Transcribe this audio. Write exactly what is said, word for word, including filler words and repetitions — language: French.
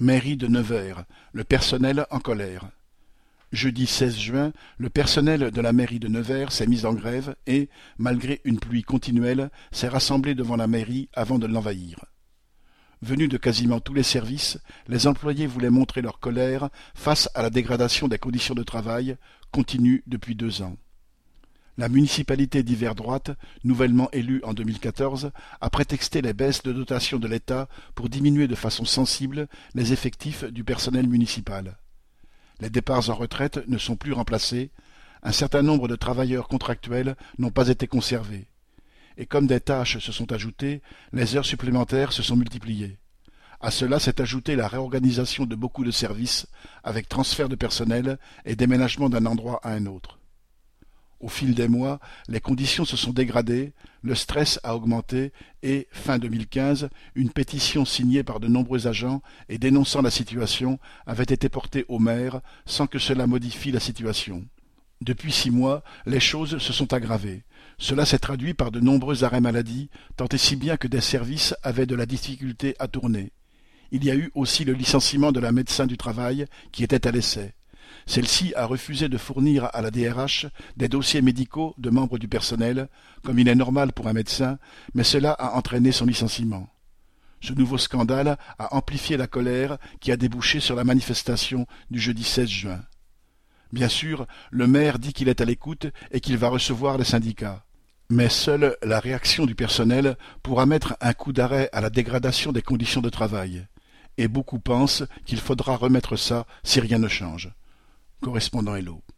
Mairie de Nevers, le personnel en colère. Jeudi seize juin, le personnel de la mairie de Nevers s'est mis en grève et, malgré une pluie continuelle, s'est rassemblé devant la mairie avant de l'envahir. Venus de quasiment tous les services, les employés voulaient montrer leur colère face à la dégradation des conditions de travail, continue depuis deux ans. La municipalité d'hiver droite, nouvellement élue en deux mille quatorze, a prétexté les baisses de dotation de l'État pour diminuer de façon sensible les effectifs du personnel municipal. Les départs en retraite ne sont plus remplacés, un certain nombre de travailleurs contractuels n'ont pas été conservés. Et comme des tâches se sont ajoutées, les heures supplémentaires se sont multipliées. À cela s'est ajoutée la réorganisation de beaucoup de services, avec transfert de personnel et déménagement d'un endroit à un autre. Au fil des mois, les conditions se sont dégradées, le stress a augmenté et, fin deux mille quinze, une pétition signée par de nombreux agents et dénonçant la situation avait été portée au maire sans que cela modifie la situation. Depuis six mois, les choses se sont aggravées. Cela s'est traduit par de nombreux arrêts maladie, tant et si bien que des services avaient de la difficulté à tourner. Il y a eu aussi le licenciement de la médecin du travail qui était à l'essai. Celle-ci a refusé de fournir à la D R H des dossiers médicaux de membres du personnel, comme il est normal pour un médecin, mais cela a entraîné son licenciement. Ce nouveau scandale a amplifié la colère qui a débouché sur la manifestation du jeudi seize juin. Bien sûr, le maire dit qu'il est à l'écoute et qu'il va recevoir les syndicats. Mais seule la réaction du personnel pourra mettre un coup d'arrêt à la dégradation des conditions de travail. Et beaucoup pensent qu'il faudra remettre ça si rien ne change. Correspondant Hello.